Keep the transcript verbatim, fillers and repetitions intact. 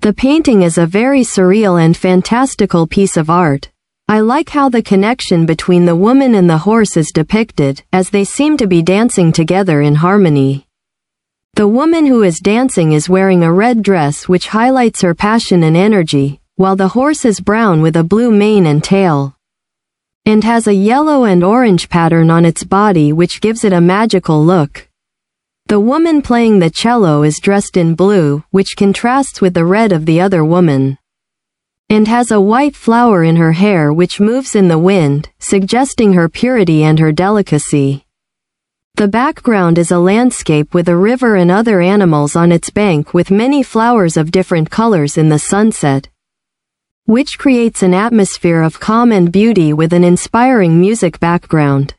The painting is a very surreal and fantastical piece of art. I like how the connection between the woman and the horse is depicted, as they seem to be dancing together in harmony. The woman who is dancing is wearing a red dress which highlights her passion and energy, while the horse is brown with a blue mane and tail, and has a yellow and orange pattern on its body which gives it a magical look. The woman playing the cello is dressed in blue, which contrasts with the red of the other woman, and has a white flower in her hair which moves in the wind, suggesting her purity and her delicacy. The background is a landscape with a river and other animals on its bank with many flowers of different colors in the sunset, which creates an atmosphere of calm and beauty with an inspiring music background.